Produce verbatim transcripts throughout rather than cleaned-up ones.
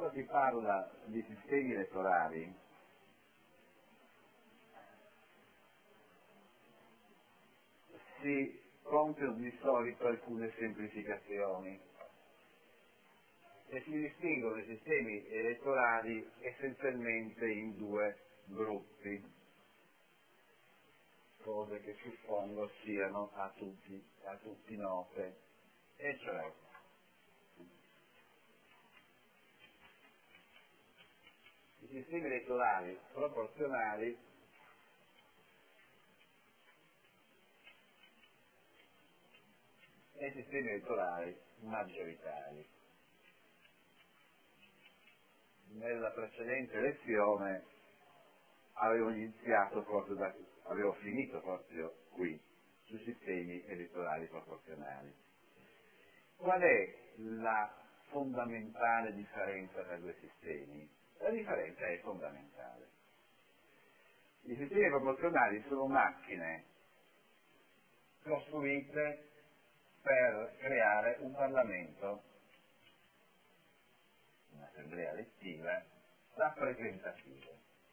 quando si parla di sistemi elettorali si compiono di solito alcune semplificazioni e si distinguono i sistemi elettorali essenzialmente in due gruppi, cose che suppongo siano a tutti, a tutti note, e cioè i sistemi elettorali proporzionali e i sistemi elettorali maggioritari. Nella precedente lezione avevo iniziato proprio da avevo finito proprio qui sui sistemi elettorali proporzionali. Qual è la fondamentale differenza tra i due sistemi? La differenza è fondamentale. I sistemi proporzionali sono macchine costruite per creare un Parlamento, un'assemblea elettiva rappresentativa.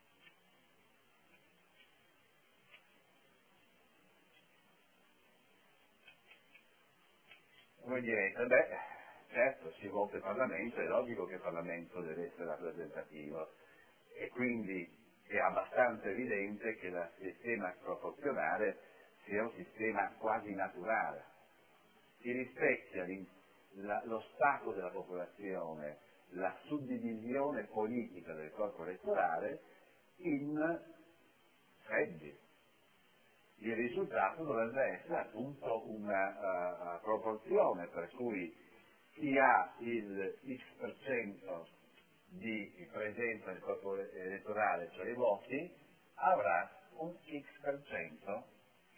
Voi direte, beh, certo, si vota il Parlamento, è logico che il Parlamento deve essere rappresentativo e quindi è abbastanza evidente che il sistema proporzionale sia un sistema quasi naturale. Si rispecchia la, lo stato della popolazione, la suddivisione politica del corpo elettorale in seggi. Il risultato dovrebbe essere appunto una uh, proporzione per cui chi ha il X per cento di presenza nel corpo elettorale, cioè i voti, avrà un X per cento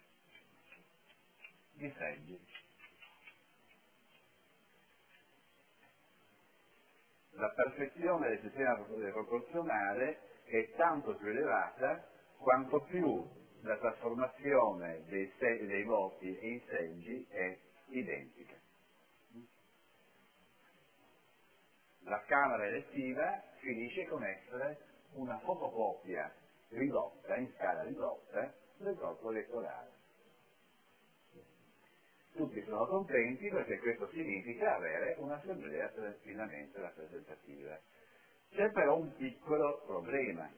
di seggi. La perfezione del sistema proporzionale è tanto più elevata quanto più la trasformazione dei, se- dei voti in seggi è identica. La Camera elettiva finisce con essere una fotocopia ridotta, in scala ridotta, del corpo elettorale. Tutti sono contenti perché questo significa avere un'assemblea pienamente rappresentativa. C'è però un piccolo problema.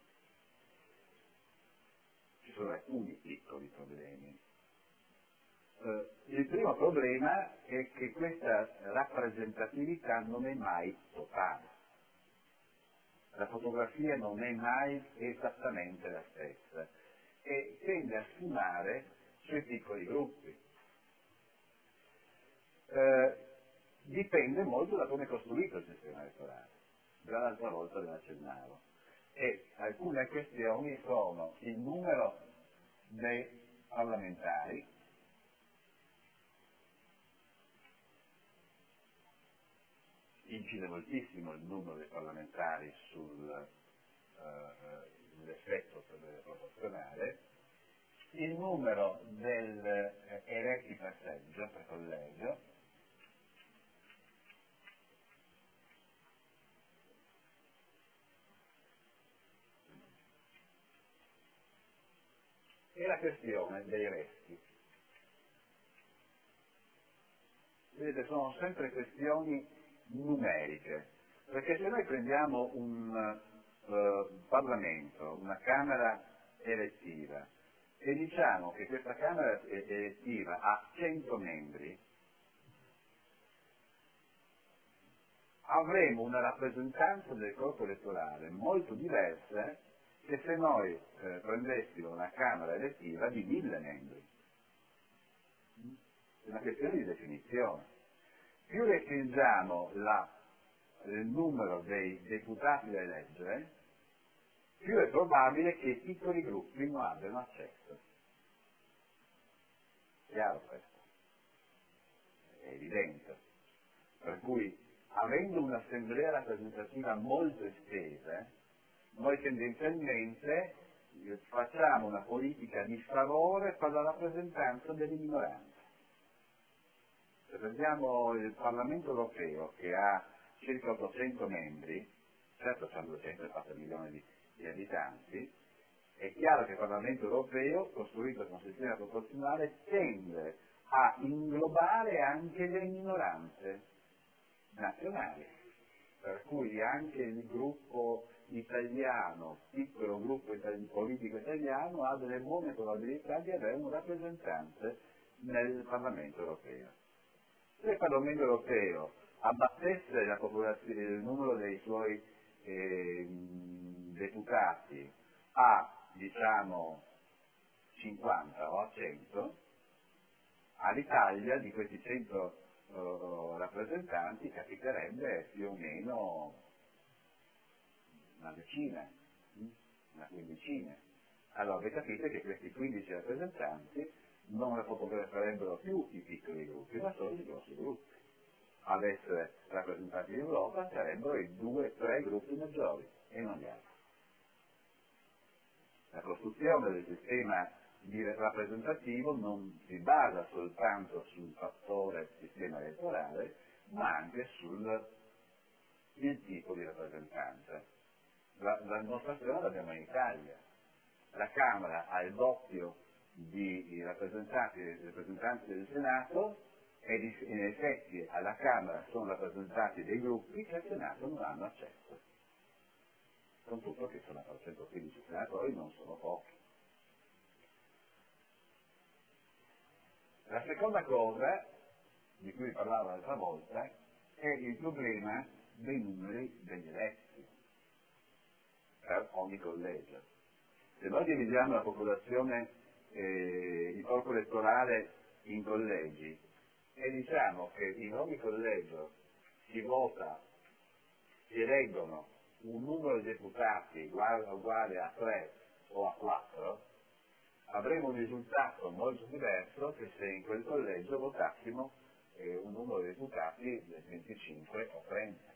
Ci sono alcuni piccoli problemi. Eh, il primo problema è che questa rappresentatività non è mai totale. La fotografia non è mai esattamente la stessa e tende a sfumare sui piccoli gruppi. Eh, dipende molto da come è costruito il sistema elettorale. Già l'altra volta ve ne accennavo. E alcune questioni sono il numero dei parlamentari, incide moltissimo il numero dei parlamentari sull'effetto uh, proporzionale, il numero degli eh, eletti per seggio, per collegio, e la questione dei resti. Vedete, sono sempre questioni numeriche, perché se noi prendiamo un uh, Parlamento, una Camera elettiva, e diciamo che questa Camera elettiva ha cento membri, avremo una rappresentanza del corpo elettorale molto diversa che se noi eh, prendessimo una Camera elettiva di mille membri. È una questione di definizione. Più restringiamo la, il numero dei deputati da eleggere, più è probabile che i piccoli gruppi non abbiano accesso. Chiaro questo? È evidente. Per cui, avendo un'assemblea rappresentativa molto estesa, noi tendenzialmente facciamo una politica di favore per la rappresentanza delle minoranze. Se prendiamo il Parlamento europeo, che ha circa ottocento membri, certo c'hanno duecentoquattro milioni di, di abitanti, è chiaro che il Parlamento europeo, costruito con sistema proporzionale, tende a inglobare anche le minoranze nazionali, per cui anche il gruppo italiano, piccolo gruppo itali- politico italiano, ha delle buone probabilità di avere un rappresentante nel Parlamento europeo. Se il Parlamento europeo abbattesse la popolazione, il numero dei suoi eh, deputati a, diciamo, cinquanta o a cento, all'Italia di questi cento uh, rappresentanti capiterebbe più o meno una decina, una quindicina. Allora voi capite che questi quindici rappresentanti non fotograferebbero più i piccoli gruppi, ma solo i grossi gruppi. Ad essere rappresentati in Europa sarebbero i due o tre gruppi maggiori e non gli altri. La costruzione del sistema di rappresentativo non si basa soltanto sul fattore sistema elettorale, ma anche sul il tipo di rappresentanza. La, la dimostrazione l'abbiamo in Italia. La Camera ha il doppio di rappresentanti, rappresentanti del Senato e in effetti alla Camera sono rappresentati dei gruppi che al Senato non hanno accesso. Con tutto che sono trecentoquindici senatori, non sono pochi. La seconda cosa, di cui parlavo l'altra volta, è il problema dei numeri degli eletti per ogni collegio. Se noi dividiamo la popolazione, eh, il corpo elettorale in collegi e diciamo che in ogni collegio si vota, si eleggono un numero di deputati uguale, uguale a tre o a quattro, avremo un risultato molto diverso che se in quel collegio votassimo eh, un numero di deputati del venticinque o trenta.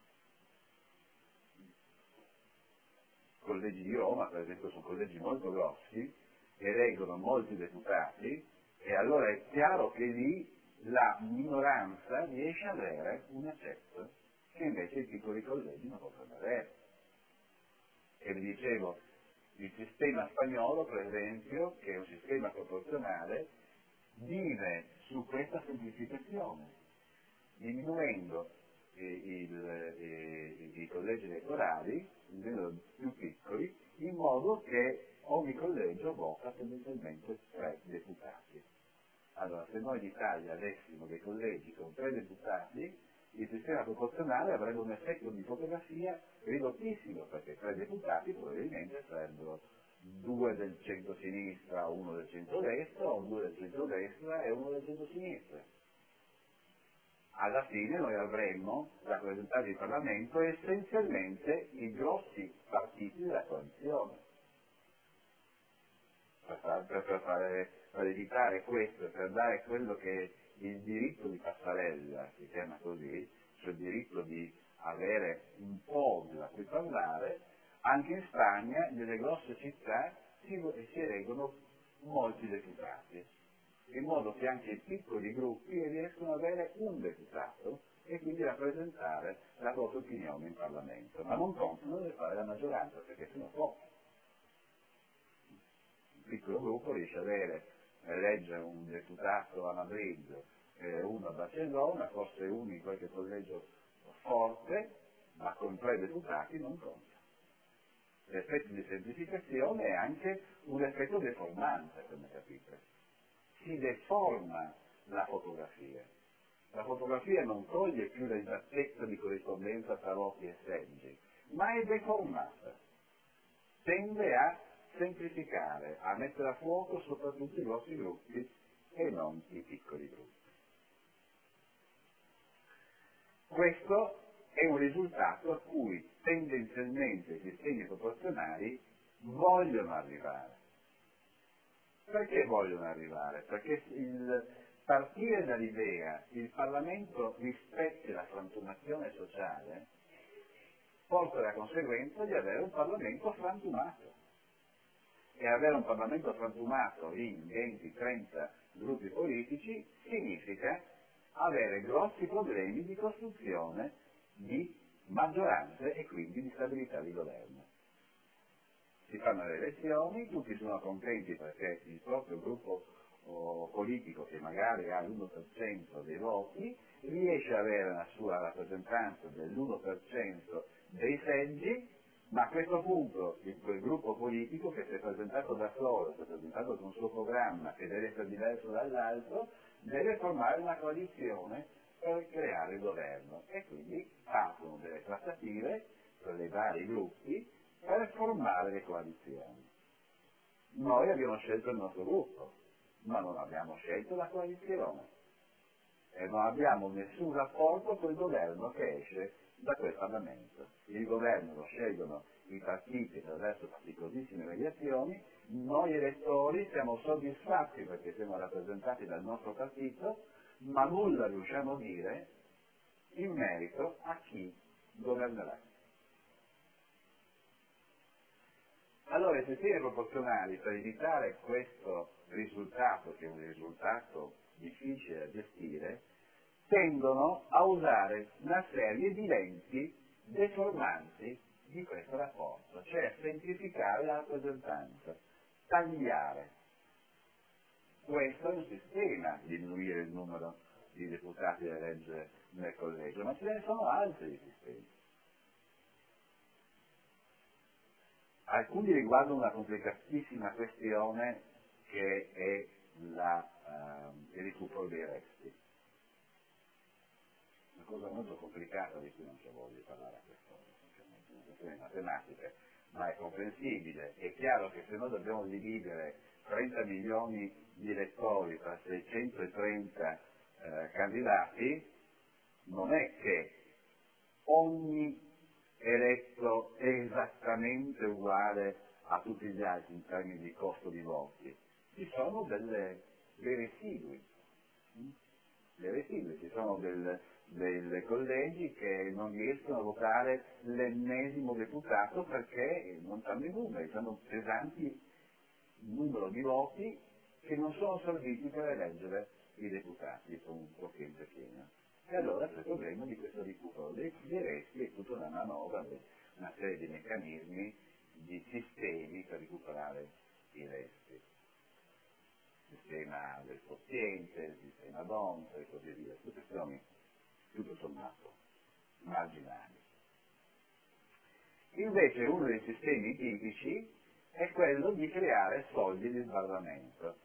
Collegi di Roma, per esempio, sono collegi molto grossi, eleggono molti deputati e allora è chiaro che lì la minoranza riesce ad avere un accesso che invece i piccoli collegi non possono avere. E vi dicevo, il sistema spagnolo, per esempio, che è un sistema proporzionale, vive su questa semplificazione, diminuendo eh, il, eh, i collegi elettorali, rendendoli più piccoli, in modo che ogni collegio vota tendenzialmente tre deputati. Allora, se noi in Italia avessimo dei collegi con tre deputati, il sistema proporzionale avrebbe un effetto di fotografia ridottissimo, perché tre deputati probabilmente sarebbero due del centro-sinistra, uno del centro-destra, o due del centro-destra e uno del centro-sinistra. Alla fine noi avremmo rappresentati in Parlamento essenzialmente i grossi partiti della coalizione. Per, far, per, per, fare, per evitare questo, per dare quello che è il diritto di passerella, si chiama così, cioè il diritto di avere un podio a cui parlare, anche in Spagna, nelle grosse città, si, si eleggono molti deputati, in modo che anche i piccoli gruppi riescono ad avere un deputato e quindi rappresentare la propria opinione in Parlamento, ma non possono fare la maggioranza perché sono pochi. Un piccolo gruppo riesce ad avere, eleggere un deputato a Madrid, eh, uno a Barcellona, forse uno in qualche collegio forte, ma con tre deputati non conta. L'effetto di semplificazione è anche un effetto deformante, come capite. Si deforma la fotografia. La fotografia non toglie più l'esattezza di corrispondenza tra voti e seggi, ma è deformata. Tende a semplificare, a mettere a fuoco soprattutto i grossi gruppi e non i piccoli gruppi. Questo è un risultato a cui tendenzialmente i sistemi proporzionali vogliono arrivare. Perché vogliono arrivare? Perché il partire dall'idea che il Parlamento rispetti la frantumazione sociale porta alla conseguenza di avere un Parlamento frantumato. E avere un Parlamento frantumato in venti trenta gruppi politici significa avere grossi problemi di costruzione di maggioranze e quindi di stabilità di governo. Si fanno le elezioni, tutti sono contenti perché il proprio gruppo oh, politico, che magari ha l'uno per cento dei voti, riesce ad avere una sua rappresentanza dell'uno per cento dei seggi, ma a questo punto il, quel gruppo politico che si è presentato da solo, si è presentato con un suo programma che deve essere diverso dall'altro, deve formare una coalizione per creare il governo e quindi partono delle trattative tra i vari gruppi per formare le coalizioni. Noi abbiamo scelto il nostro gruppo, ma non abbiamo scelto la coalizione e non abbiamo nessun rapporto col governo che esce da quel Parlamento. Il governo lo scelgono i partiti attraverso faticosissime mediazioni, noi elettori siamo soddisfatti perché siamo rappresentati dal nostro partito, ma nulla riusciamo a dire in merito a chi governerà. Allora i sistemi proporzionali, per evitare questo risultato, che è un risultato difficile da gestire, tendono a usare una serie di lenti deformanti di questo rapporto, cioè semplificare la rappresentanza, tagliare. Questo è un sistema di diminuire il numero di deputati da eleggere nel collegio, ma ce ne sono altri sistemi. Alcuni riguardano una complicatissima questione che è la, uh, il recupero dei resti. Una cosa molto complicata di cui non c'è voglia di parlare a quest'ora, sinceramente, una questione matematica, ma è comprensibile. È chiaro che se noi dobbiamo dividere trenta milioni di elettori tra seicentotrenta eh, candidati, non è che ogni eletto è esattamente uguale a tutti gli altri in termini di costo di voti. Ci sono delle, dei residui, dei residui, ci sono del, dei collegi che non riescono a votare l'ennesimo deputato perché non hanno i numeri, hanno pesanti numero di voti che non sono serviti per eleggere i deputati con un quoziente pieno. E allora c'è il problema di questo recupero dei, dei resti e tutta una manovra, una serie di meccanismi, di sistemi per recuperare i resti. Il sistema del quoziente, il sistema D O N S e così via, tutte questioni tutto sommato marginali. Invece uno dei sistemi tipici è quello di creare soglie di sbarramento.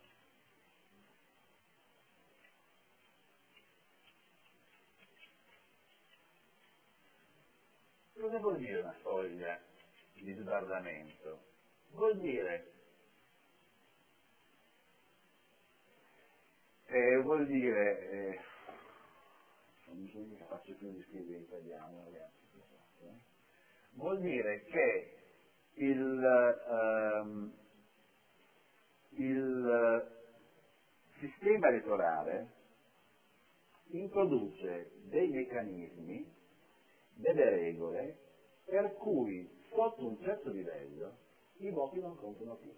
Cosa vuol dire una soglia di sbarramento? Vuol dire, eh, vuol dire, eh, non so che faccio più di scrivere in italiano, ragazzi, eh? Vuol dire che il, ehm, il sistema elettorale introduce dei meccanismi, delle regole per cui sotto un certo livello i voti non contano più.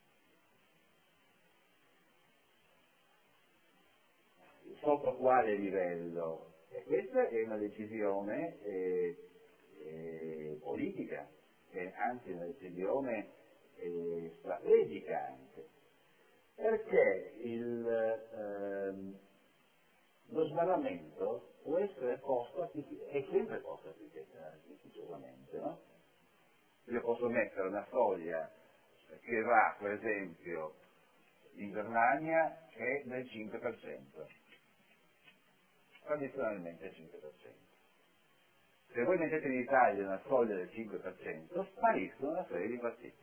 Sotto quale livello? E questa è una decisione eh, eh, politica, è anzi una decisione eh, strategica anche, perché il, ehm, lo sbarramento può essere posto, è sempre posto artificiosamente, no? Io posso mettere una soglia che va, per esempio, in Germania è del cinque per cento, tradizionalmente il cinque per cento. Se voi mettete in Italia una soglia del cinque per cento, spariscono una serie di partiti.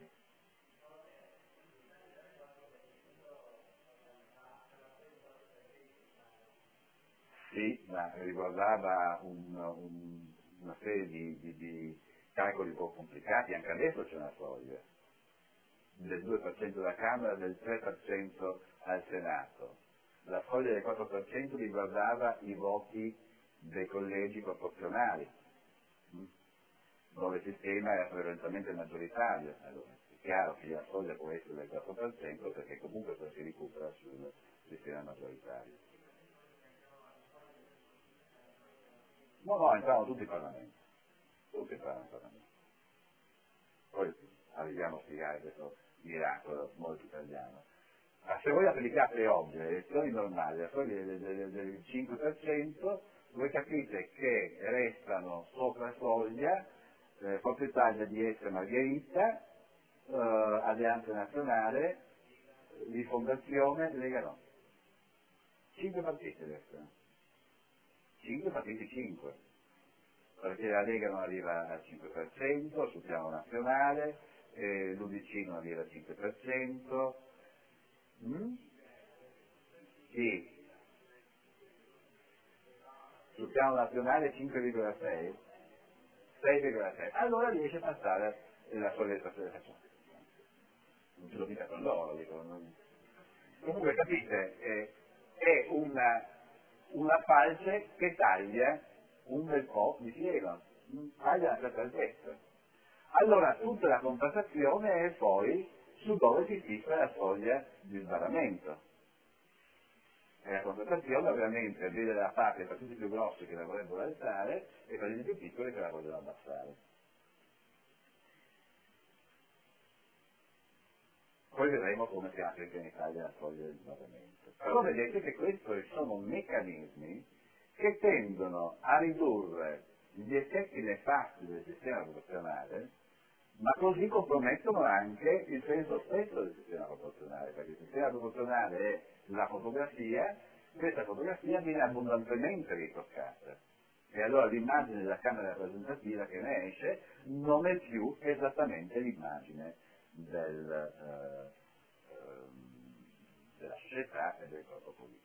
Sì, ma riguardava un, un, una serie di, di, di calcoli un po' complicati, anche adesso c'è una soglia del due per cento alla Camera, del tre per cento al Senato. La soglia del quattro per cento riguardava i voti dei collegi proporzionali, dove il sistema era prevalentemente maggioritario. Allora, è chiaro che la soglia può essere del quattro per cento perché comunque poi si recupera sul sistema maggioritario. No, no, entravano tutti i parlamenti. tutti parlano in Parlamento. Poi arriviamo a spiegare questo miracolo molto italiano. Ma se voi applicate oggi le elezioni normali, la soglia del, del, del cinque per cento, voi capite che restano sopra soglia eh, Forza Italia di S. Margherita, eh, Alleanza Nazionale, Rifondazione, Lega no. Cinque partiti restano. Cinque partiti, cinque. Perché la Lega non arriva al cinque per cento sul piano nazionale, eh, l'U D C non arriva al cinque per cento. Mm? Sì. Sul piano nazionale cinque virgola sei, sei virgola sei. Allora riesce a passare la soglia di facciata. Non ce lo dica con loro, dico. Non... Comunque capite, eh, è una, una falce che taglia un bel po' di fieno, taglia una certa altezza. Allora tutta la conversazione è poi su dove si fissa la soglia di sbarramento. E la conversazione ovviamente vede da parte i partiti più grossi che la vorrebbero alzare e i partiti più piccoli che la vogliono abbassare. Poi vedremo come si applica in Italia la soglia di sbarramento. Però vedete che questi sono meccanismi che tendono a ridurre gli effetti nefasti del sistema proporzionale, ma così compromettono anche il senso stesso del sistema proporzionale, perché il sistema proporzionale è la fotografia, questa fotografia viene abbondantemente ritoccata. E allora l'immagine della Camera rappresentativa che ne esce non è più esattamente l'immagine del, eh, ehm, della società e del corpo politico.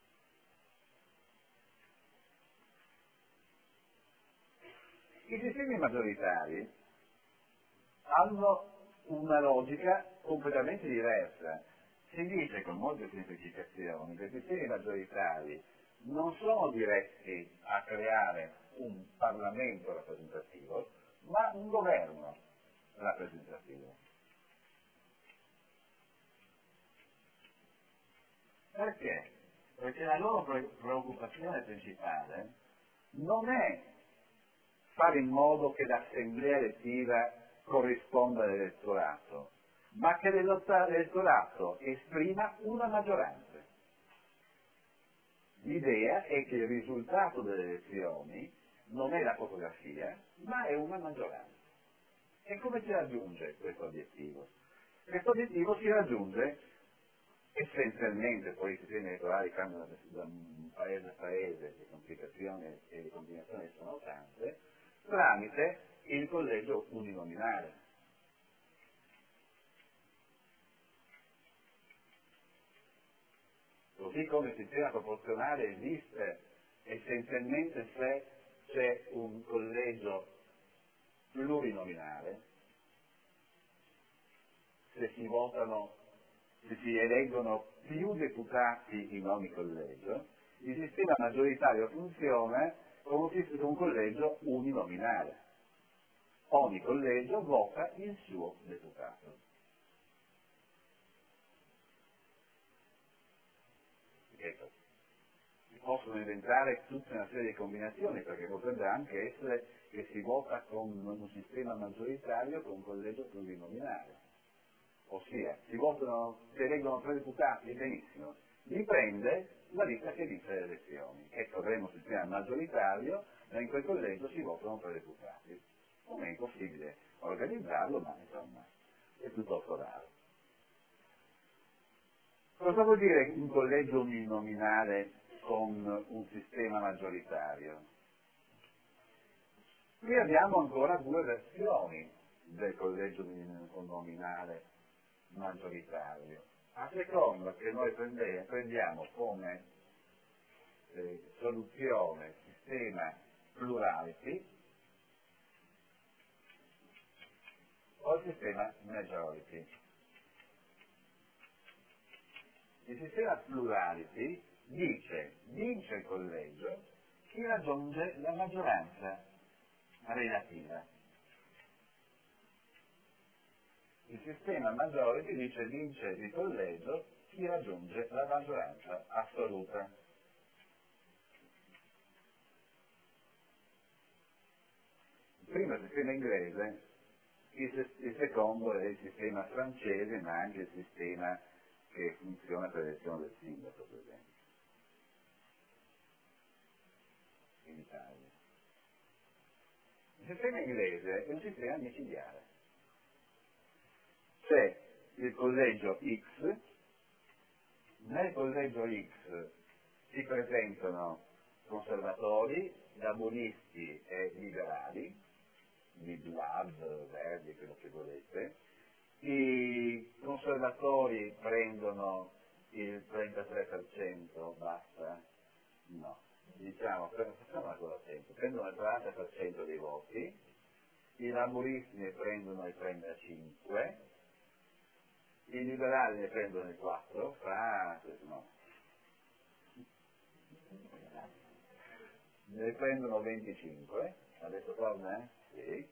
I sistemi maggioritari hanno una logica completamente diversa. Si dice con molte semplificazioni che i sistemi maggioritari non sono diretti a creare un Parlamento rappresentativo, ma un governo rappresentativo. Perché? Perché la loro preoccupazione principale non è fare in modo che l'assemblea elettiva corrisponda all'elettorato, ma che l'elettorato esprima una maggioranza. L'idea è che il risultato delle elezioni non è la fotografia, ma è una maggioranza. E come si raggiunge questo obiettivo? Questo obiettivo si raggiunge essenzialmente, poi i sistemi elettorali cambiano da un paese a paese, le complicazioni e le combinazioni sono tante, tramite il collegio uninominale. Così come il sistema proporzionale esiste essenzialmente se c'è un collegio plurinominale, se si votano, se si eleggono più deputati in ogni collegio, il sistema maggioritario funziona come un collegio uninominale. Ogni collegio vota il suo deputato. Ecco, si possono inventare tutta una serie di combinazioni, perché potrebbe anche essere che si vota con un sistema maggioritario con un collegio plurinominale. Ossia, si votano, si eleggono tre deputati, benissimo, dipende la lista che vince le elezioni. Ecco, avremo un sistema maggioritario, ma in quel collegio si votano tre deputati. Non è impossibile organizzarlo, ma insomma, è piuttosto raro. Cosa vuol dire un collegio uninominale con un sistema maggioritario? Qui abbiamo ancora due versioni del collegio uninominale maggioritario. A seconda che noi prende, prendiamo come eh, soluzione il sistema plurality o il sistema majority. Il sistema plurality dice vince il collegio chi raggiunge la maggioranza relativa. Il sistema majority dice vince il collegio chi raggiunge la maggioranza assoluta. Il primo è il sistema inglese, il, il secondo è il sistema francese, ma anche il sistema che funziona per l'elezione del sindaco, per esempio, in Italia. Il sistema inglese è un sistema micidiale. C'è il collegio X, nel collegio X si presentano conservatori, laburisti e liberali, di Blood, Verdi, quello che volete. I conservatori prendono il trentatré per cento, basta? No, diciamo, facciamo una cosa semplice, prendono il quaranta per cento dei voti, i laburisti ne prendono il trentacinque per cento, i liberali ne prendono il quattro per cento, fra, no, ne prendono venticinque per cento, adesso torna? Sì.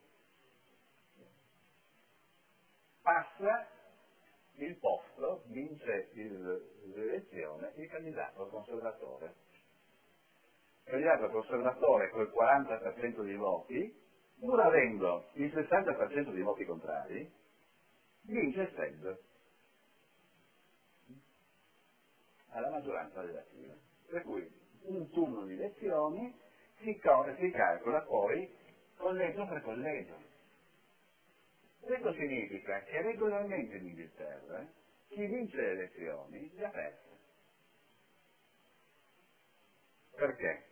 Passa il posto, vince il, l'elezione il candidato conservatore. Il candidato conservatore col quaranta per cento dei voti, pur avendo il sessanta per cento dei voti contrari, vince il S E D, alla maggioranza relativa. Per cui un turno di elezioni si, si calcola poi collegio per collegio. Questo significa che regolarmente in Inghilterra chi vince le elezioni le ha perse. Perché?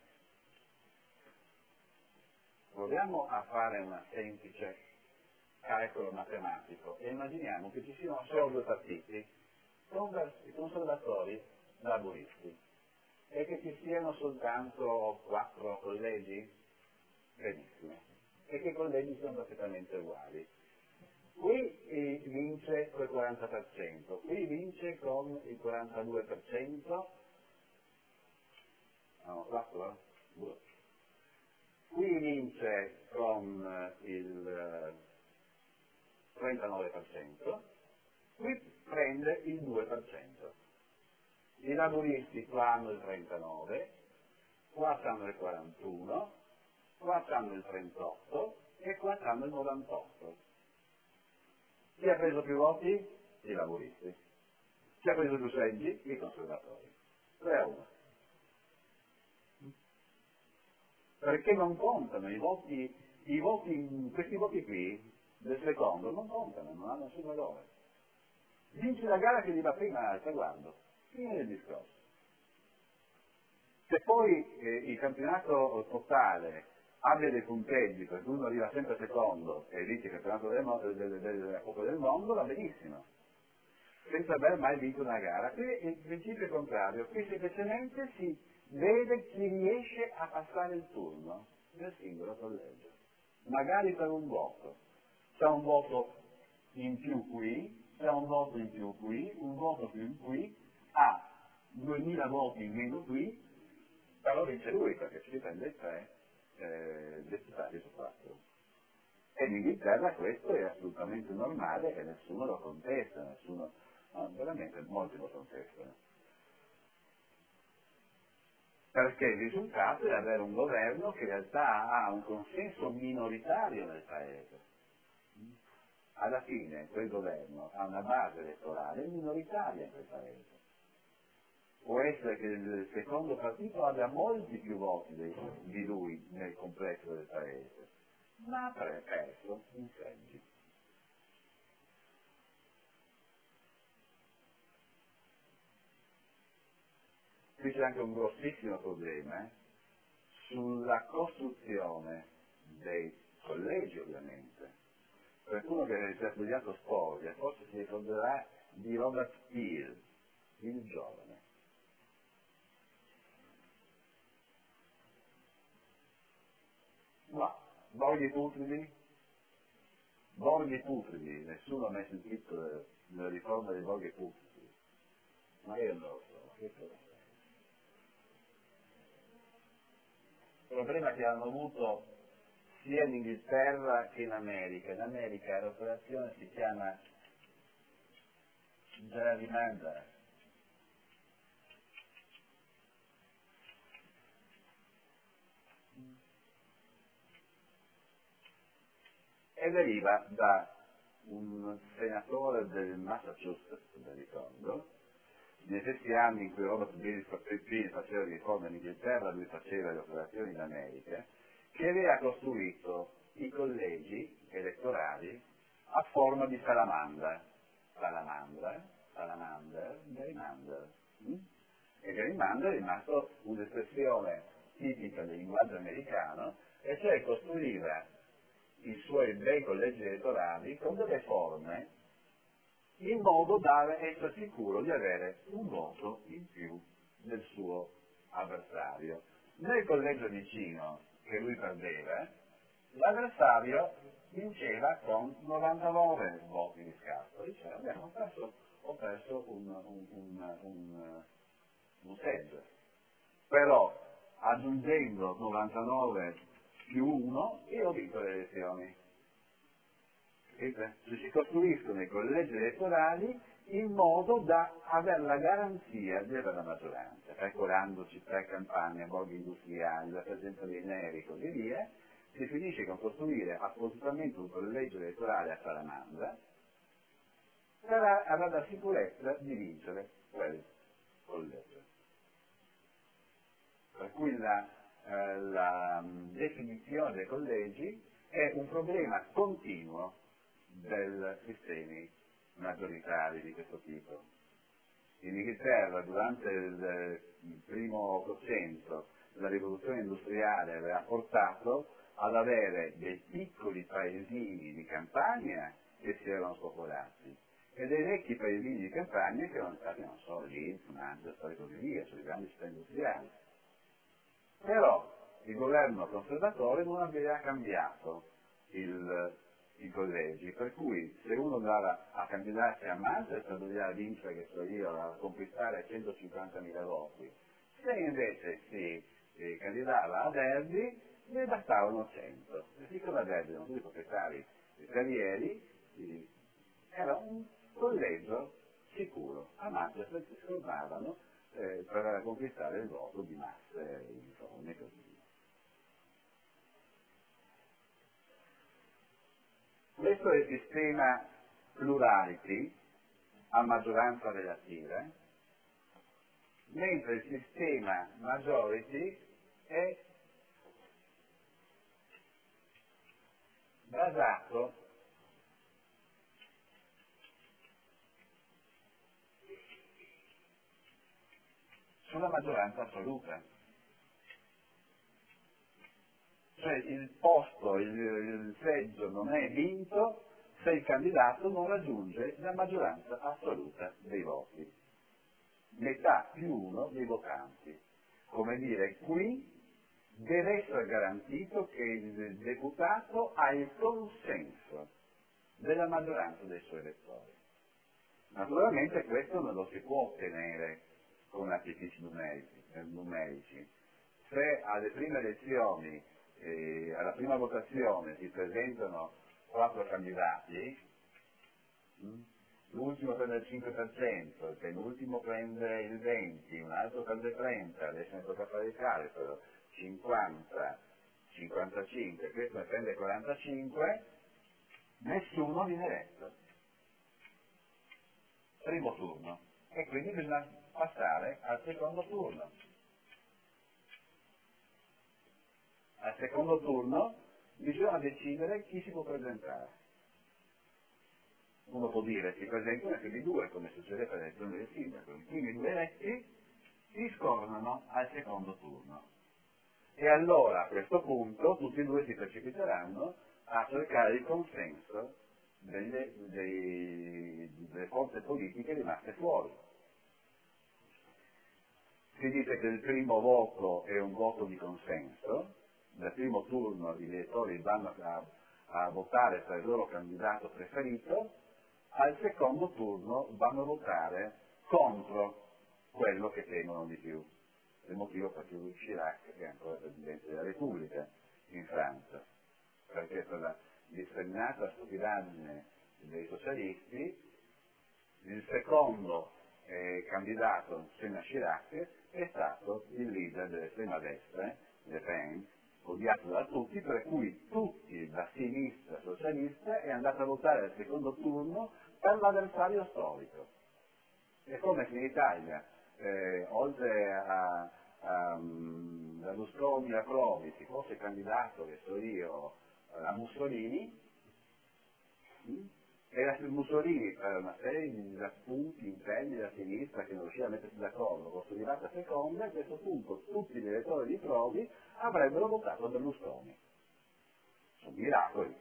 Proviamo a fare un semplice calcolo matematico e immaginiamo che ci siano solo due partiti, conservatori e laburisti, e che ci siano soltanto quattro collegi, benissimo, e che i collegi sono perfettamente uguali. Qui eh, vince col quaranta per cento, qui vince con il quarantadue per cento, no, quattro? due. Qui vince con il trentanove per cento, qui prende il due per cento. I laburisti qua hanno il trentanove per cento, qua hanno il quarantuno per cento, qua hanno il trentotto per cento e qua hanno il novantotto per cento. Chi ha preso più voti? I laburisti. Chi ha preso più seggi? I conservatori. tre a uno. Perché non contano i voti, i voti, questi voti qui del secondo non contano, non hanno nessun valore. Vinci la gara che gli va prima al traguardo. Fine del discorso. Se poi eh, il campionato totale abbia dei punteggi, per cui uno arriva sempre secondo e vince il campionato del mo- del, del, del, della Coppa del Mondo, va benissimo, senza aver mai vinto una gara. Qui il principio è contrario, qui semplicemente si vede chi riesce a passare il turno nel singolo collegio, magari per un voto. C'è un voto in più qui, c'è un voto in più qui, un voto più in qui, ha duemila voti in meno qui, però vince lui perché ci prende tre eh, deputati su quattro. E in Inghilterra questo è assolutamente normale e nessuno lo contesta, nessuno, no, veramente molti lo contestano. Perché il risultato è avere un governo che in realtà ha un consenso minoritario nel paese. Alla fine quel governo ha una base elettorale minoritaria in quel paese. Può essere che il secondo partito abbia molti più voti di lui nel complesso del paese, ma ha perso in seggi. Qui c'è anche un grossissimo problema eh? sulla costruzione dei collegi, ovviamente. Qualcuno che si è studiato storia forse si ricorderà di Robert Peel, il giovane. Ma borghi putridi, borghi putridi, nessuno ha mai sentito della riforma dei borghi putridi, ma io non lo so. Che cosa? Il problema che hanno avuto sia in Inghilterra che in America. In America l'operazione si chiama gerrymander. e deriva da un senatore del Massachusetts, mi ricordo. Nei stessi anni in cui Robert Peel faceva le riforme in Inghilterra, lui faceva le operazioni in America, che aveva costruito i collegi elettorali a forma di salamandra. Salamandra, salamander, gerrymander. Mm? E gerrymander è rimasto un'espressione tipica del linguaggio americano, e cioè costruire i suoi bei collegi elettorali con delle forme in modo da essere sicuro di avere un voto in più del suo avversario. Nel collegio vicino che lui perdeva, l'avversario vinceva con novantanove voti di scarto. Diceva, beh, ho perso, ho perso un, un, un, un, un seggio. Però aggiungendo novantanove più uno, io ho vinto le elezioni. Cioè, si costruiscono i collegi elettorali in modo da avere la garanzia di avere la maggioranza, calcolando città e campagne, borghi industriali, la presenza dei neri e così via. Si finisce con costruire appositamente un collegio elettorale a salamandra per avere la sicurezza di vincere quel collegio. Per cui la, eh, la definizione dei collegi è un problema continuo dei sistemi maggioritari di questo tipo. In Inghilterra, durante il, il primo Ottocento, la rivoluzione industriale aveva portato ad avere dei piccoli paesini di campagna che si erano spopolati e dei vecchi paesini di campagna che erano stati, non so, Leeds, Manchester e così via, sulle grandi città industriali. Però il governo conservatore non aveva cambiato il, i collegi, per cui se uno andava a candidarsi a Manchester doveva vincere, che so io, a conquistare centocinquantamila voti. Se invece si eh, candidava a Derby, ne bastavano cento. E siccome a Derby erano tutti proprietari terrieri, eh, era un collegio sicuro. A Manchester si scormavano eh, per conquistare il voto di masse uniformi e così via. Questo è il sistema plurality a maggioranza relativa, mentre il sistema majority è basato sulla maggioranza assoluta. Cioè il posto, il, il seggio non è vinto se il candidato non raggiunge la maggioranza assoluta dei voti. Metà più uno dei votanti. Come dire, qui deve essere garantito che il deputato ha il consenso della maggioranza dei suoi elettori. Naturalmente questo non lo si può ottenere con artifici numerici. numerici. Se alle prime elezioni, eh, alla prima votazione si presentano quattro candidati, mh, l'ultimo prende il cinque per cento, il penultimo prende il venti per cento, un altro prende il trenta per cento, adesso ne tocca fare il calcolo, cinquanta, cinquantacinque, questo ne prende quarantacinque, nessuno viene eletto. Primo turno. E quindi bisogna passare al secondo turno. Al secondo turno bisogna decidere chi si può presentare. Uno può dire si presentano più di due, come succede per le elezioni del sindaco. I primi due eletti si scornano al secondo turno. E allora a questo punto tutti e due si precipiteranno a cercare il consenso delle, dei, delle forze politiche rimaste fuori. Si dice che il primo voto è un voto di consenso, nel primo turno gli elettori vanno a, a votare per il loro candidato preferito, al secondo turno vanno a votare contro quello che temono di più. Il motivo per cui Chirac è ancora Presidente della Repubblica in Francia, perché per la disseminata stupidaggine dei socialisti il secondo eh, candidato insieme a Chirac è stato il leader dell'estrema destra, Le Pen, odiato da tutti, per cui tutti da sinistra socialista andate a votare al secondo turno per l'avversario storico. È come se in Italia, eh, oltre a, a, um, Berlusconi a Prodi, si fosse candidato, che so io, a Mussolini, mh? Era Mussolini per una serie di appunti interni della sinistra che non riusciva a mettersi d'accordo, fosse arrivata seconda, e a questo punto tutti gli elettori di Prodi avrebbero votato Berlusconi. Sono miracoli,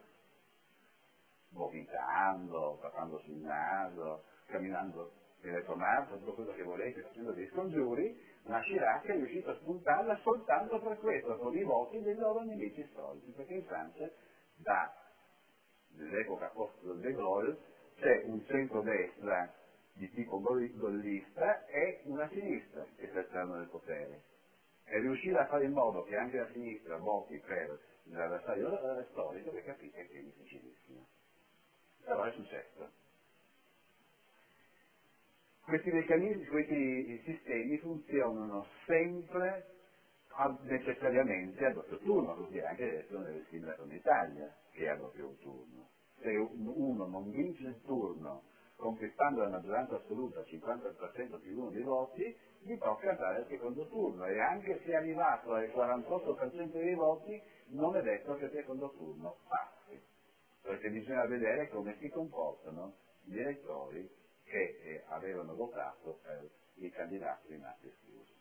vomitando, tapando sul naso, camminando telefonato, tutto quello che volete, facendo dei scongiuri, ma Chirac è riuscito a spuntarla soltanto per questo, con i voti dei loro nemici storici, perché in Francia, da nell'epoca post-De Gaulle, c'è un centrodestra di tipo gollista e una sinistra che sta entrando nel potere. E riuscire a fare in modo che anche la sinistra voti per l'avversario storico, che capite che è difficilissimo. Però è successo. Questi meccanismi, questi sistemi funzionano sempre a, necessariamente a doppio turno, così anche l'elezione del sindaco in Italia, che è a doppio turno. Se uno non vince il turno conquistando la maggioranza assoluta, cinquanta per cento più uno dei voti, gli tocca andare al secondo turno, e anche se è arrivato al quarantotto per cento dei voti, non è detto che il secondo turno passi, perché bisogna vedere come si comportano gli elettori che eh, avevano votato per i candidati rimasti esclusi.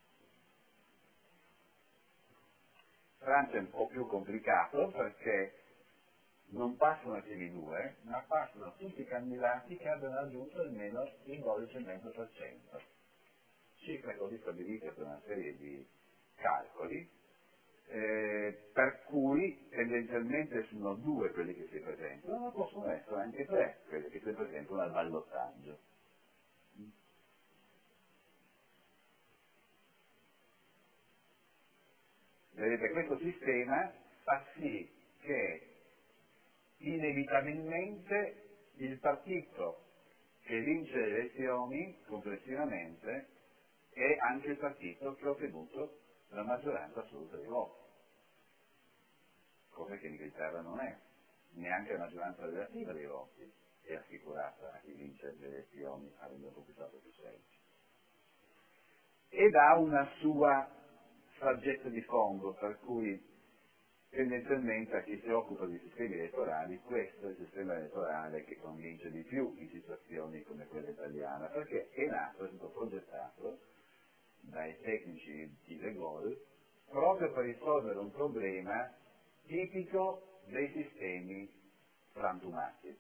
Francia è un po' più complicato perché non passano i primi due, ma passano tutti i candidati che abbiano raggiunto almeno il dodici virgola cinque per cento. Cifre così stabilite per una serie di calcoli, eh, per cui tendenzialmente sono due quelli che si presentano, ma possono essere anche tre quelli che si presentano al ballottaggio. Vedete, questo sistema fa sì che inevitabilmente il partito che vince le elezioni complessivamente è anche il partito che ha ottenuto la maggioranza assoluta dei voti, cosa che in Inghilterra non è, neanche la maggioranza relativa dei voti è assicurata a chi vince le elezioni avendo conquistato più seggi. Ed ha una sua saggezza di fondo, per cui tendenzialmente a chi si occupa di sistemi elettorali, questo è il sistema elettorale che convince di più in situazioni come quella italiana, perché è nato, è stato progettato dai tecnici di De Gaulle proprio per risolvere un problema tipico dei sistemi frantumati,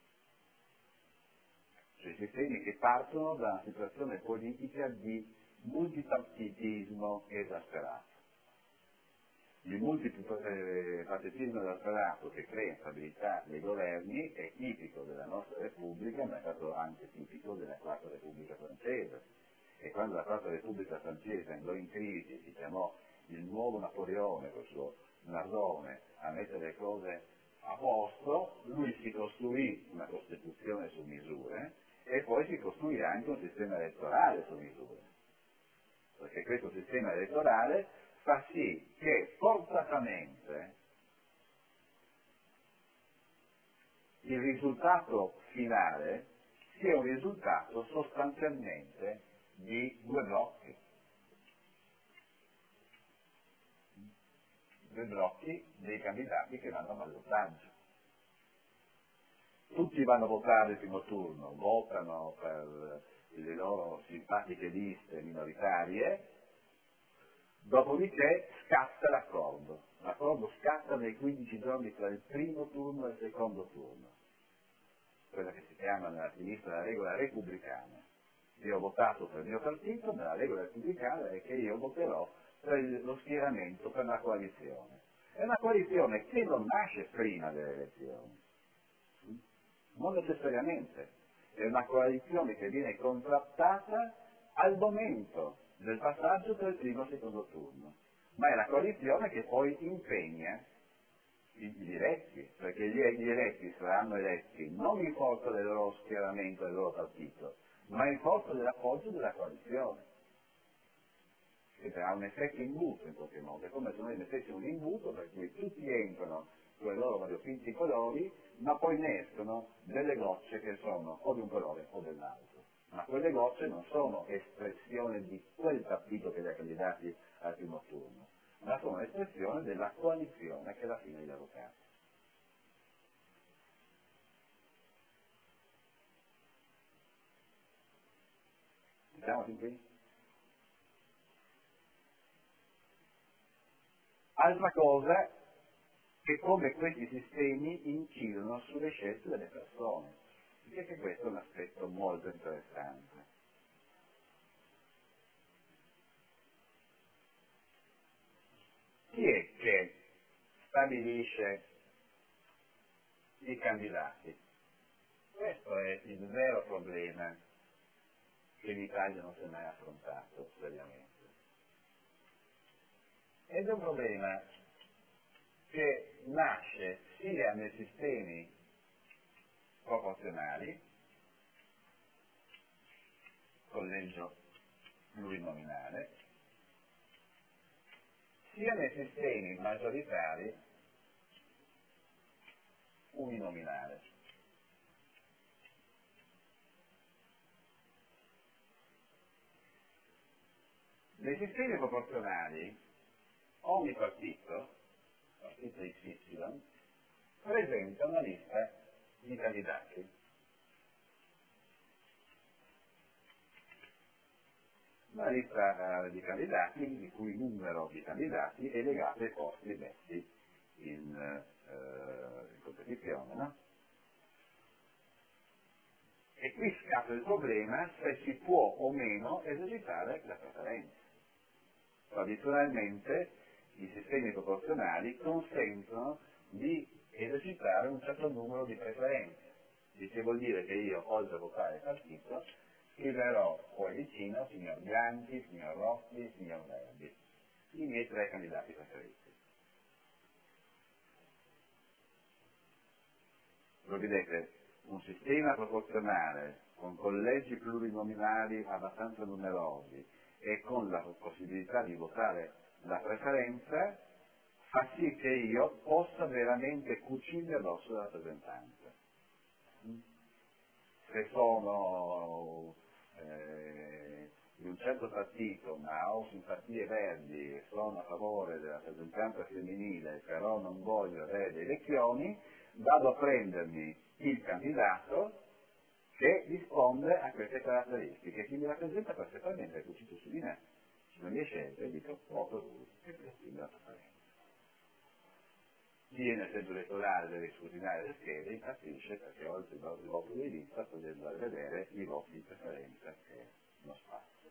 cioè sistemi che partono da una situazione politica di multipartitismo esasperato. Il multipartitismo esasperato che crea instabilità nei governi è tipico della nostra Repubblica, ma è stato anche tipico della Quarta Repubblica francese. E quando la Quarta Repubblica francese andò in crisi e si chiamò il nuovo Napoleone, col suo Nardone, a mettere le cose a posto, lui si costruì una Costituzione su misure e poi si costruì anche un sistema elettorale su misure. Perché questo sistema elettorale fa sì che forzatamente il risultato finale sia un risultato sostanzialmente di due blocchi. Due blocchi dei candidati che vanno a ballottaggio. Tutti vanno a votare il primo turno, votano per le loro simpatiche liste minoritarie. Dopodiché scatta l'accordo. L'accordo scatta nei quindici giorni tra il primo turno e il secondo turno. Quella che si chiama nella sinistra la regola repubblicana. Io ho votato per il mio partito, ma la regola repubblicana è che io voterò per lo schieramento, per la coalizione. È una coalizione che non nasce prima delle elezioni. Non necessariamente. È una coalizione che viene contrattata al momento del passaggio tra il primo e il secondo turno, ma è la coalizione che poi impegna gli eletti, perché gli eletti saranno eletti non in forza del loro schieramento, del loro partito, ma in forza dell'appoggio della coalizione, che ha un effetto imbuto in qualche modo. È come se noi mettessimo un imbuto per cui tutti entrano con i loro variopinti colori, ma poi ne escono delle gocce che sono o di un colore o dell'altro. Ma quelle gocce non sono espressione di quel partito che li ha candidati al primo turno, ma sono espressione della coalizione che è la fine degli avvocati. Siamo fin qui? Altra cosa è come questi sistemi incidono sulle scelte delle persone, perché questo è un aspetto molto interessante. Chi è che stabilisce i candidati? Questo è il vero problema che l'Italia non si è mai affrontato seriamente. Ed è un problema che nasce sia nei sistemi proporzionali, collegio plurinominale, sia nei sistemi maggioritari uninominale. Nei sistemi proporzionali ogni partito, partito X Y, presenta una lista di candidati. Una lista eh, di candidati il cui numero di candidati è legato ai posti messi in, eh, in competizione, no? E qui scappa il problema se si può o meno esercitare la preferenza. Tradizionalmente i sistemi proporzionali consentono di esercitare un certo numero di preferenze, il che vuol dire che io, oltre a votare il partito, scriverò poi vicino signor Bianchi, signor Rossi, signor Verdi, i miei tre candidati preferiti. Lo vedete, un sistema proporzionale con collegi plurinominali abbastanza numerosi e con la possibilità di votare la preferenza fa sì che io possa veramente cucirmi addosso la rappresentanza. Se sono eh, di un certo partito ma ho simpatie verdi e sono a favore della rappresentanza femminile, però non voglio avere dei vecchioni, vado a prendermi il candidato che risponde a queste caratteristiche, che mi rappresenta perfettamente cucito su di me, sulle mie scelte, e dico voto lui e quindi la preferenza. Chi nel senso elettorale deve scrutinare le schede impazzisce perché oltre il voto di lista potrebbe andare a vedere i voti di preferenza che non spazio.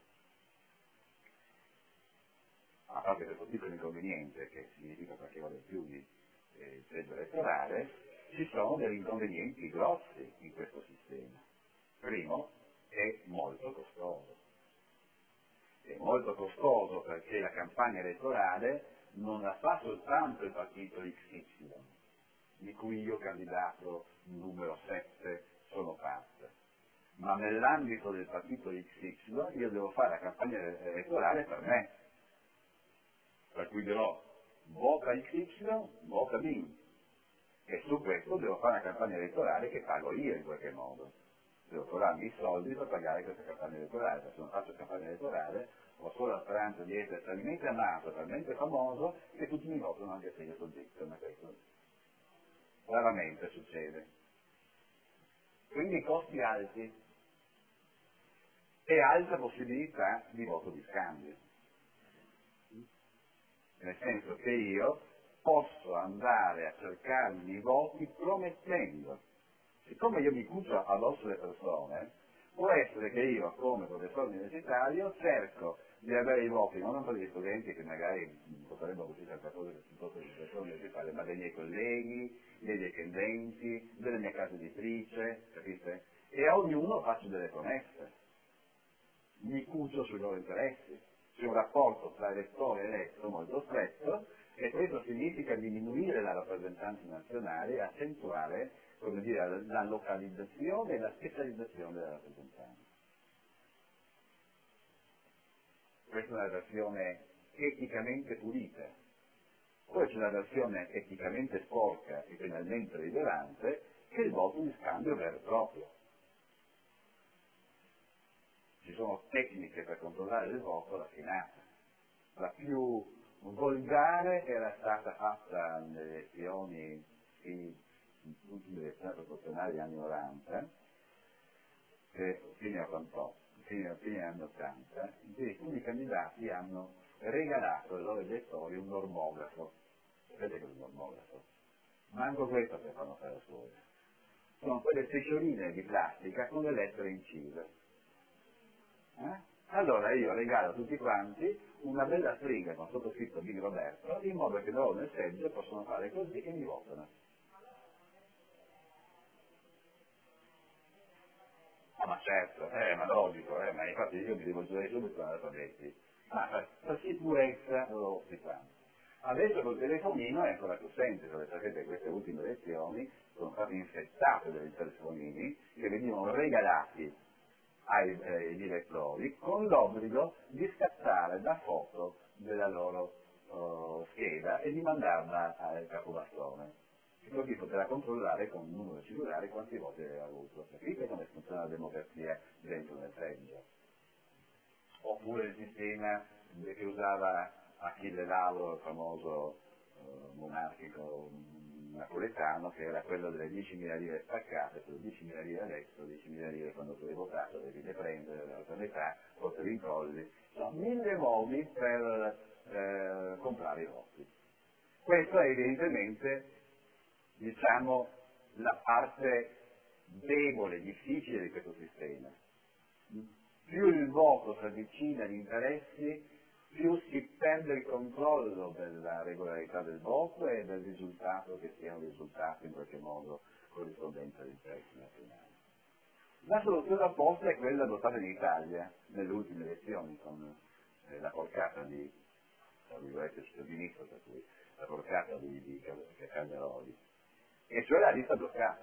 A parte questo piccolo inconveniente che significa qualche volta più di eh, seggio elettorale, ci sono degli inconvenienti grossi in questo sistema. Primo, è molto costoso. È molto costoso perché la campagna elettorale non la fa soltanto il partito X Y, di cui io candidato numero sette sono parte, ma nell'ambito del partito X Y io devo fare la campagna elettorale per me, per cui dirò vota X Y, vota B, e su questo devo fare una campagna elettorale che pago io in qualche modo. Devo trovarmi i soldi per pagare questa campagna elettorale, perché se non faccio campagna elettorale ho solo la speranza di essere talmente amato, talmente famoso, che tutti mi votano anche se io sono zitto, ma questo raramente succede. Quindi costi alti e alta possibilità di voto di scambio. Nel senso che io posso andare a cercarmi i voti promettendo. Siccome io mi cucio addosso le persone, può essere che io, come professore universitario, cerco di avere i voti non tanto degli studenti che magari potrebbero uscire qualcosa del professore universitario, ma dei miei colleghi, dei dipendenti, delle mie case editrice, capite? E a ognuno faccio delle promesse, mi cucio sui loro interessi. C'è un rapporto tra elettore e eletto molto stretto e questo significa diminuire la rappresentanza nazionale e accentuare, come dire, la localizzazione e la specializzazione della rappresentanza. Questa è una versione eticamente pulita. Poi c'è una versione eticamente sporca e penalmente rilevante, che il voto di scambio vero e proprio. Ci sono tecniche per controllare il voto raffinate. La più volgare era stata fatta nelle elezioni, sì, tutte le elezioni proporzionali degli anni novanta, che fine ottantotto, fine, fine anni ottanta, in cui alcuni candidati hanno regalato ai loro elettori un normografo. Sapete che è un normografo? Manco questo per fanno fare la storia. Sono quelle striscioline di plastica con le lettere incise. Eh? Allora io regalo a tutti quanti una bella stringa con sottoscritto Big Roberto, in modo che loro nel seggio possono fare così e mi votano. Ah, ma certo, eh, ma logico, eh, ma infatti io mi rivolgerei subito all'alfabeti. Ma per, per sicurezza loro si fanno. Adesso col telefonino è ancora più semplice, perché sapete che queste ultime elezioni sono state infettate dai telefonini che venivano regalati ai eh, elettori con l'obbligo di scattare la foto della loro uh, scheda e di mandarla al capobastone. E così potrà controllare con un numero cellulare quanti voti aveva avuto. Capite come funziona la democrazia dentro nel seggio? Oppure il sistema che usava Achille Lauro, il famoso uh, monarchico napoletano, che era quello delle diecimila lire staccate, per diecimila lire adesso, diecimila lire quando tu hai votato, devi le prendere l'altra metà, poi te li incolli. Sono mille modi per eh, comprare i voti. Questo è evidentemente, diciamo, la parte debole, difficile di questo sistema. Più il voto si avvicina agli interessi, più si perde il controllo della regolarità del voto e del risultato che sia un risultato in qualche modo corrispondente agli interessi nazionali. La soluzione opposta è quella adottata in Italia nelle ultime elezioni con eh, la porcata di, tra virgolette, centro-sinistra, per cui la porcata di, di Calderoli, e cioè la lista bloccata.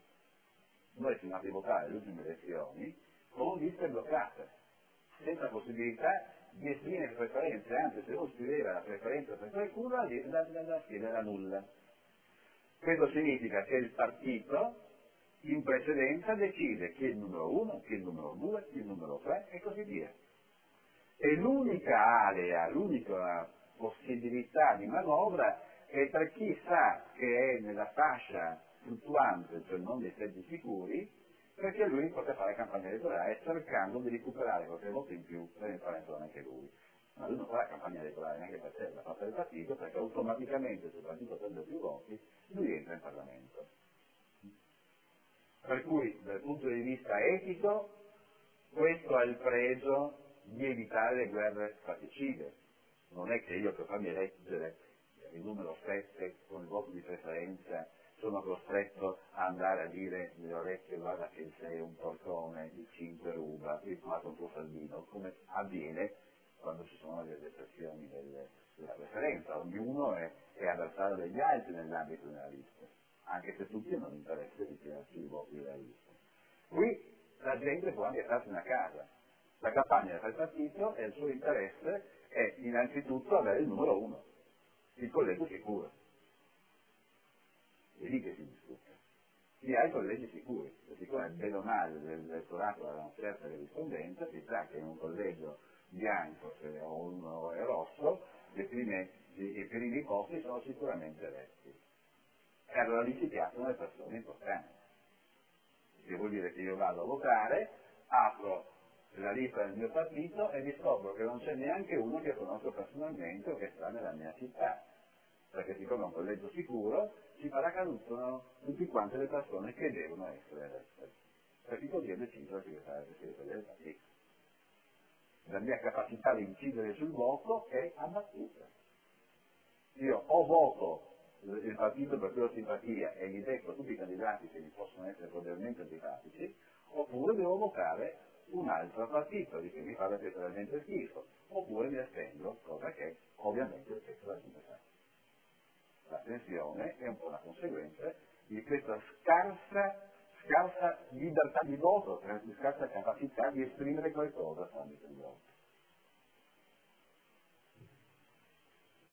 Noi siamo andati a votare le ultime elezioni con liste bloccate, senza possibilità di esprimere preferenze, anzi se uno scriveva la preferenza per qualcuno la, la, la scheda era nulla. Questo significa che il partito in precedenza decide chi è il numero uno, chi è il numero due, chi è il numero tre e così via. E l'unica area, l'unica possibilità di manovra è per chi sa che è nella fascia fluttuante, cioè non dei seggi sicuri, perché lui potrà fare campagna elettorale cercando di recuperare qualche voto in più per entrare anche lui. Ma lui non farà campagna elettorale neanche per sé, la fa per il partito, perché automaticamente se il partito prende più voti, lui entra in Parlamento. Per cui, dal punto di vista etico, questo ha il pregio di evitare le guerre fratricide. Non è che io per farmi eleggere il numero sette con il voto di preferenza sono costretto a andare a dire nelle orecchie guarda che il sei è un porcone, il cinque ruba, il quattro un po' Salvino, come avviene quando ci sono le espressioni delle, della preferenza. Ognuno è, è avversario degli altri nell'ambito della lista, anche se tutti hanno l'interesse di tirarsi i voti della lista. Qui la gente può anche starsene a casa. La campagna del partito e il suo interesse è innanzitutto avere il numero uno, il collegio sicuro. È lì che si discute. Si ha i collegi sicuri, siccome bene o male l'elettorato ha una certa rispondenza, si sa che in un collegio bianco se o uno è rosso, le prime, i, i primi posti sono sicuramente eletti. E allora lì si piazzano le persone importanti. Che vuol dire che io vado a votare, apro la lista del mio partito e mi scopro che non c'è neanche uno che conosco personalmente o che sta nella mia città. Perché siccome è un collegio sicuro, si farà caduto tutte quante le persone che devono essere elette. Perché così è deciso il segretario del partito. La mia capacità di incidere sul voto è abbattuta. Io o voto il partito per cui ho simpatia e mi detto tutti i candidati che mi possono essere cordialmente antipatici, oppure devo votare un altro partito di che mi fa letteralmente schifo, oppure mi astengo, cosa che ovviamente spesso la gente fa. L'astensione è un po' una conseguenza di questa scarsa, scarsa libertà di voto, scarsa capacità di esprimere qualcosa tramite il voto.